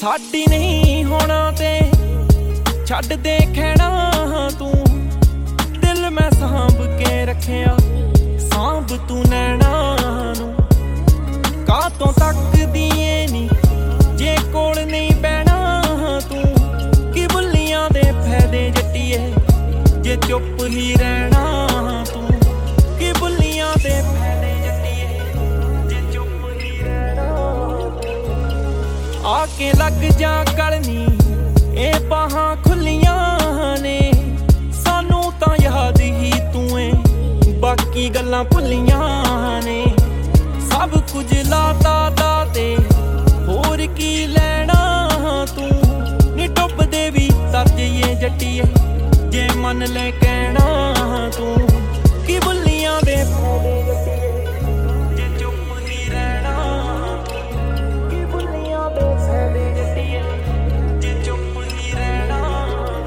ਸਾਡੀ ਨਹੀਂ ਹੋਣਾ ਤੇ ਛੱਡ ਦੇ ਖਹਿਣਾ ਤੂੰ। ਦਿਲ ਮੈਂ ਸਾਂਭ ਕੇ ਰੱਖਿਆ, ਸਾਂਭ ਤੂੰ ਨੈਣਾ ਨੂੰ। ਕਾਤੋਂ ਤੱਕਦੀ ਏ ਨੀ ਜੇ ਕੋਲ ਨਹੀਂ ਬਹਿਣਾ ਤੂੰ। ਕਿ ਬੁੱਲੀਆਂ ਦੇ ਫਾਇਦੇ ਜੱਟੀਏ ਜੇ ਚੁੱਪ ਹੀ ਰਹਿਣਾ ਤੂੰ। ਕਿ ਬੁੱਲੀਆਂ ਦੇ ਫਾਇਦੇ ਜੱਟੀਏ ਜੇ ਚੁੱਪ ਹੀ ਰਹਿਣਾ ਤੂੰ। ਆ ਕੇ ਲੱਗ ਜਾ ਗਲਨੀ ਇਹ ਬਾਹਾਂ ਖੁੱਲੀਆਂ ਨੇ, ਸਾਨੂੰ ਤਾਂ ਯਾਦ ਹੀ ਤੂੰ ਏ ਬਾਕੀ ਗੱਲਾਂ ਭੁੱਲੀਆਂ ਨੇ। ਸਭ ਕੁਝ ਲਾਤਾ ਦਾ ਤੇ ਹੋਰ ਕੀ ਲੈਣਾ ਤੂੰ। ਨੀ ਡੁੱਬਦੇ ਵੀ ਤਰ ਜਾਈਏ ਜੱਟੀਏ ਜੇ ਮੰਨ ਲੈ ਕਹਿਣਾ ਤੂੰ। ਕਿ ਬੁੱਲੀਆਂ ਦੇ ਫਾਇਦੇ ਜੱਟੀਏ ਜੇ ਚੁੱਪ ਹੀ ਰਹਿਣਾ ਤੂੰ। ਕਿ ਬੁੱਲੀਆਂ ਦੇ ਫਾਇਦੇ ਜੱਟੀਏ ਜੇ ਚੁੱਪ ਹੀ ਰਹਿਣਾ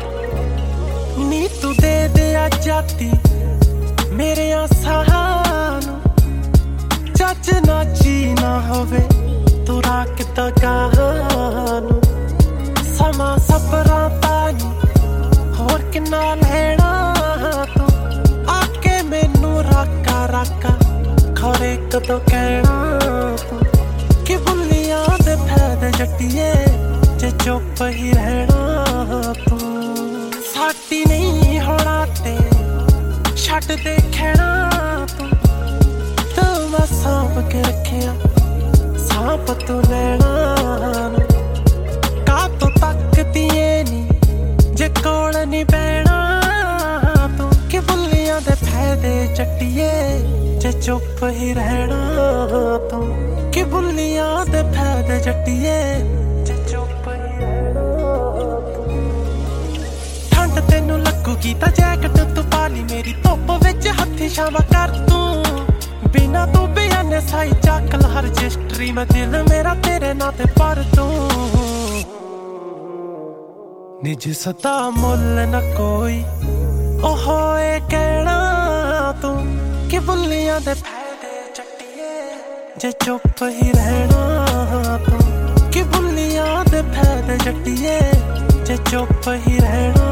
ਤੂੰ। ਨੀ ਤੂੰ ਦੇ ਆਜ਼ਾਦੀ ਮੇਰੇ ਆਸਾਂ ਨੂੰ, ਚੱਜ ਨਾ ਜੀ ਨਾ ਹੋਵੇ ਤੂੰ ਰੱਖ ਤਾ ਗਾਹਾਂ ਨੂੰ। ਸਮਾਂ ਸਬਰਾਂ ਦਾ ਨੀ ਹੋਰ ਕਿੰਨਾ ਲੈਣਾ ਤੂੰ। ਆ ਕੇ ਮੈਨੂੰ ਰਾਕਾ ਰਾਕਾ ਖਰੇ ਕਦੋਂ ਕਹਿਣਾ ਤੂੰ। ਕਿ ਬੁੱਲੀਆਂ ਦੇ ਫਾਇਦੇ ਜੱਟੀਏ ਜੇ ਚੁੱਪ ਹੀ ਰਹਿਣਾ ਤੂੰ। ਸਾਡੀ ਨਹੀਂ ਹੋਣਾ ਤੇ ਛੱਡ ਦੇ ਖਹਿਣਾ ਤੂੰ। ਤੂੰ ਮੈਂ ਸਾਂਭ ਕੇ ਰੱਖਿਆ, ਸਾਂਭ ਤੂੰ ਨੈਣਾ ਨੂੰ। ਕਾਤੋਂ ਤੱਕਦੀ ਏ ਨੀ ਜੇ ਕੋਲ ਨੀ ਬਹਿਣਾ ਤੂੰ। ਕਿ ਬੁੱਲੀਆਂ ਦੇ ਫਾਇਦੇ ਜੱਟੀਏ ਜੇ ਚੁੱਪ ਹੀ ਰਹਿਣਾ ਤੂੰ। ਕਿ ਬੁੱਲੀਆਂ ਦੇ ਫਾਇਦੇ ਜੱਟੀਏ ਜੇ ਚੁੱਪ ਹੀ ਰਹਿਣਾ ਤੂੰ। ਠੰਡ ਤੈਨੂੰ ਲੱਗੂਗੀ ਤਾਂ ਜੈਕਟ ਤੂੰ ਪਾ ਲਈ, ਮੇਰੀ ਧੁੱਪ ਵਿੱਚ ਹੱਥੀ ਛਾਵਾਂ ਕਰ ਤੂੰ। ਬਿਨਾ ਤੂੰ ਬਿਆਨੇ ਸਾਈ ਚੱਕ ਲ ਹਰ ਰਜਿਸਟਰੀ, ਮੈਂ ਦਿਲ ਮੇਰਾ ਤੇਰੇ ਨਾਂ ਤੇ ਭਰ ਦੂੰ। ਨਿਜ ਸਦਾ ਮੁੱਲ ਨਾ ਕੋਈ ਉਹ ਏ ਕਹਿਣਾ ਤੂੰ। ਕਿ ਬੁੱਲੀਆਂ ਦੇ ਫਾਇਦੇ ਜੱਟੀਏ ਜੇ ਚੁੱਪ ਹੀ ਰਹਿਣਾ ਤੂੰ। ਕਿ ਬੁੱਲੀਆਂ ਦੇ ਫਾਇਦੇ ਜੱਟੀਏ ਜੇ ਚੁੱਪ ਹੀ ਰਹਿਣਾ